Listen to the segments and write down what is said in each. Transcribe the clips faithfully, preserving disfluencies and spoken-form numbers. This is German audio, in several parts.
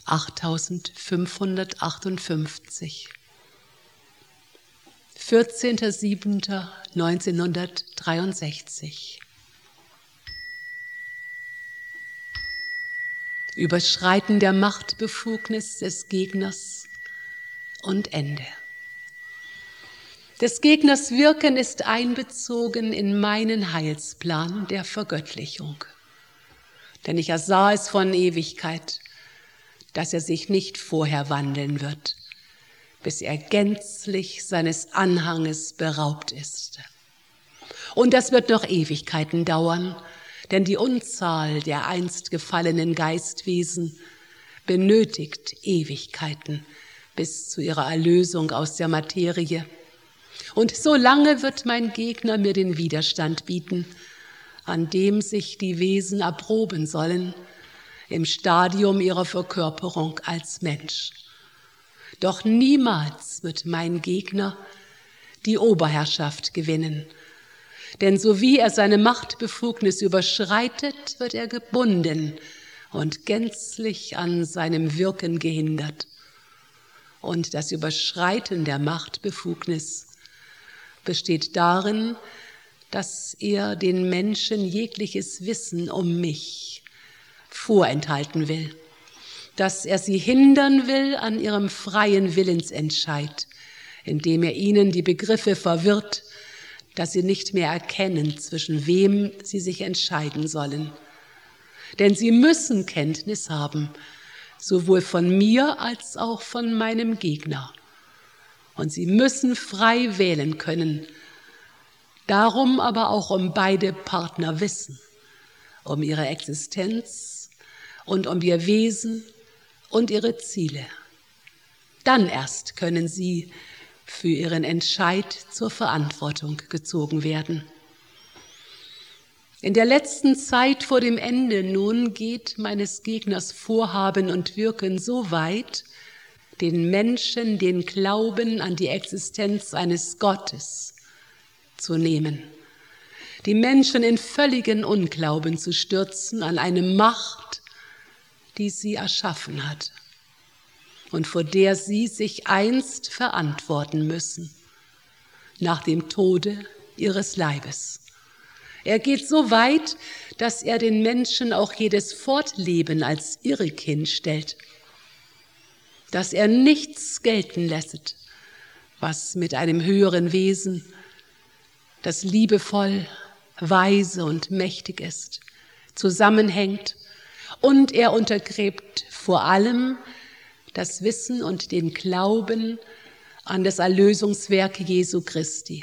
achttausendfünfhundertachtundfünfzig. vierzehnter siebter neunzehnhundertdreiundsechzig. Überschreiten der Machtbefugnis des Gegners und Ende. Des Gegners Wirken ist einbezogen in meinen Heilsplan der Vergöttlichung. Denn ich ersah es von Ewigkeit, dass er sich nicht vorher wandeln wird, bis er gänzlich seines Anhanges beraubt ist. Und das wird noch Ewigkeiten dauern, denn die Unzahl der einst gefallenen Geistwesen benötigt Ewigkeiten bis zu ihrer Erlösung aus der Materie. Und so lange wird mein Gegner mir den Widerstand bieten, an dem sich die Wesen erproben sollen, im Stadium ihrer Verkörperung als Mensch. Doch niemals wird mein Gegner die Oberherrschaft gewinnen, denn sowie er seine Machtbefugnis überschreitet, wird er gebunden und gänzlich an seinem Wirken gehindert. Und das Überschreiten der Machtbefugnis besteht darin, dass er den Menschen jegliches Wissen um mich vorenthalten will, dass er sie hindern will an ihrem freien Willensentscheid, indem er ihnen die Begriffe verwirrt, dass sie nicht mehr erkennen, zwischen wem sie sich entscheiden sollen. Denn sie müssen Kenntnis haben, sowohl von mir als auch von meinem Gegner. Und sie müssen frei wählen können, darum aber auch um beide Partner wissen, um ihre Existenz und um ihr Wesen und ihre Ziele. Dann erst können sie für ihren Entscheid zur Verantwortung gezogen werden. In der letzten Zeit vor dem Ende nun geht meines Gegners Vorhaben und Wirken so weit, den Menschen den Glauben an die Existenz eines Gottes zu nehmen, die Menschen in völligen Unglauben zu stürzen an eine Macht, die sie erschaffen hat und vor der sie sich einst verantworten müssen, nach dem Tode ihres Leibes. Er geht so weit, dass er den Menschen auch jedes Fortleben als irrig hinstellt, dass er nichts gelten lässt, was mit einem höheren Wesen, das liebevoll, weise und mächtig ist, zusammenhängt, und er untergräbt vor allem das Wissen und den Glauben an das Erlösungswerk Jesu Christi.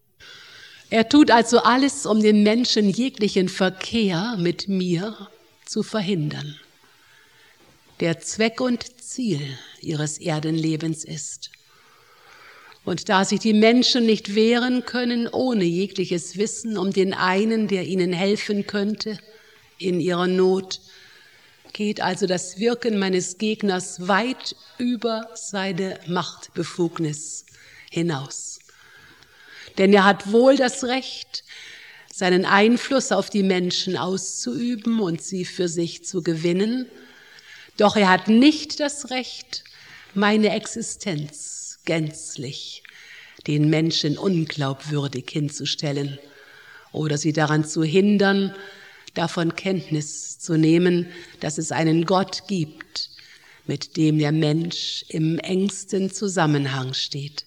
Er tut also alles, um den Menschen jeglichen Verkehr mit mir zu verhindern, der Zweck und Ziel ihres Erdenlebens ist. Und da sich die Menschen nicht wehren können ohne jegliches Wissen um den einen, der ihnen helfen könnte in ihrer Not, geht also das Wirken meines Gegners weit über seine Machtbefugnis hinaus. Denn er hat wohl das Recht, seinen Einfluss auf die Menschen auszuüben und sie für sich zu gewinnen, doch er hat nicht das Recht, meine Existenz gänzlich den Menschen unglaubwürdig hinzustellen oder sie daran zu hindern, davon Kenntnis zu nehmen, dass es einen Gott gibt, mit dem der Mensch im engsten Zusammenhang steht.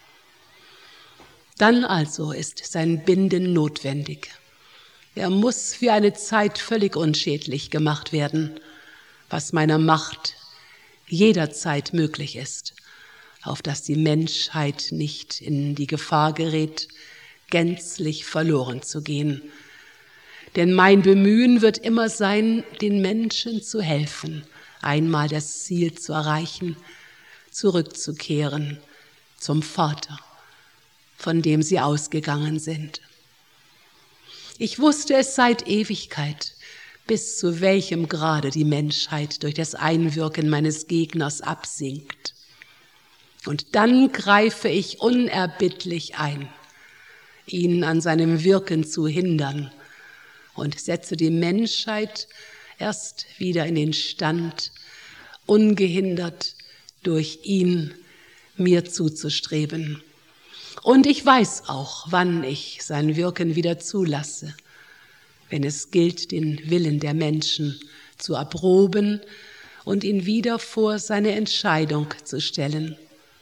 Dann also ist sein Binden notwendig. Er muss für eine Zeit völlig unschädlich gemacht werden, was meiner Macht jederzeit möglich ist, auf dass die Menschheit nicht in die Gefahr gerät, gänzlich verloren zu gehen. Denn mein Bemühen wird immer sein, den Menschen zu helfen, einmal das Ziel zu erreichen, zurückzukehren zum Vater, von dem sie ausgegangen sind. Ich wusste es seit Ewigkeit, bis zu welchem Grade die Menschheit durch das Einwirken meines Gegners absinkt. Und dann greife ich unerbittlich ein, ihn an seinem Wirken zu hindern, und setze die Menschheit erst wieder in den Stand, ungehindert durch ihn mir zuzustreben. Und ich weiß auch, wann ich sein Wirken wieder zulasse, wenn es gilt, den Willen der Menschen zu erproben und ihn wieder vor seine Entscheidung zu stellen.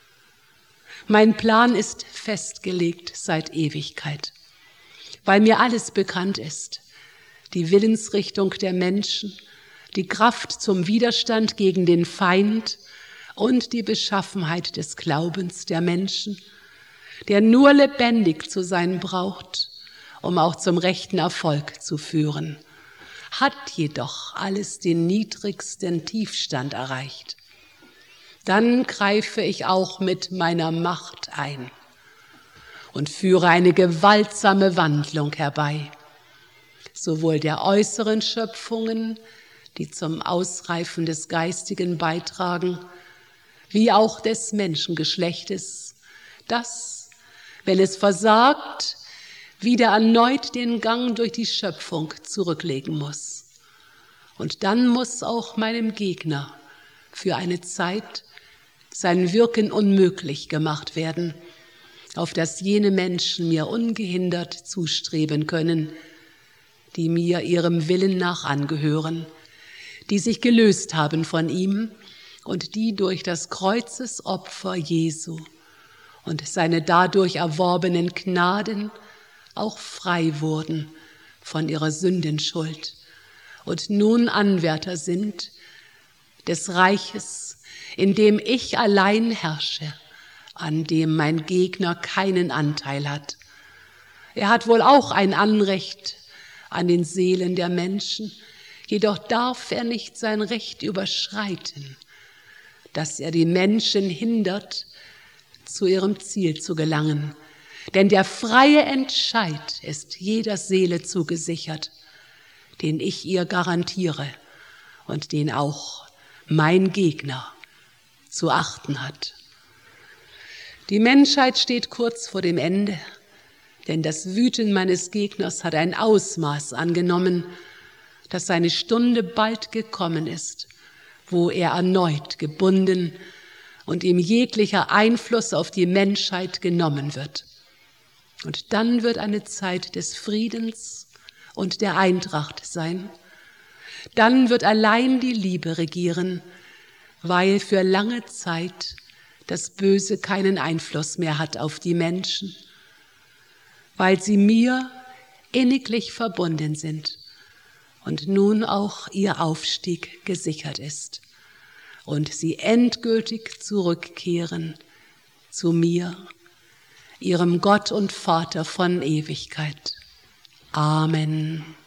Mein Plan ist festgelegt seit Ewigkeit, weil mir alles bekannt ist, die Willensrichtung der Menschen, die Kraft zum Widerstand gegen den Feind und die Beschaffenheit des Glaubens der Menschen, der nur lebendig zu sein braucht, um auch zum rechten Erfolg zu führen, hat jedoch alles den niedrigsten Tiefstand erreicht. Dann greife ich auch mit meiner Macht ein und führe eine gewaltsame Wandlung herbei, sowohl der äußeren Schöpfungen, die zum Ausreifen des Geistigen beitragen, wie auch des Menschengeschlechtes, das, wenn es versagt, wieder erneut den Gang durch die Schöpfung zurücklegen muss. Und dann muss auch meinem Gegner für eine Zeit sein Wirken unmöglich gemacht werden, auf das jene Menschen mir ungehindert zustreben können, die mir ihrem Willen nach angehören, die sich gelöst haben von ihm und die durch das Kreuzesopfer Jesu und seine dadurch erworbenen Gnaden auch frei wurden von ihrer Sündenschuld und nun Anwärter sind des Reiches, in dem ich allein herrsche, an dem mein Gegner keinen Anteil hat. Er hat wohl auch ein Anrecht an den Seelen der Menschen, jedoch darf er nicht sein Recht überschreiten, dass er die Menschen hindert, zu ihrem Ziel zu gelangen. Denn der freie Entscheid ist jeder Seele zugesichert, den ich ihr garantiere und den auch mein Gegner zu achten hat. Die Menschheit steht kurz vor dem Ende, denn das Wüten meines Gegners hat ein Ausmaß angenommen, dass seine Stunde bald gekommen ist, wo er erneut gebunden und ihm jeglicher Einfluss auf die Menschheit genommen wird. Und dann wird eine Zeit des Friedens und der Eintracht sein. Dann wird allein die Liebe regieren, weil für lange Zeit das Böse keinen Einfluss mehr hat auf die Menschen, weil sie mir inniglich verbunden sind und nun auch ihr Aufstieg gesichert ist und sie endgültig zurückkehren zu mir, ihrem Gott und Vater von Ewigkeit. Amen.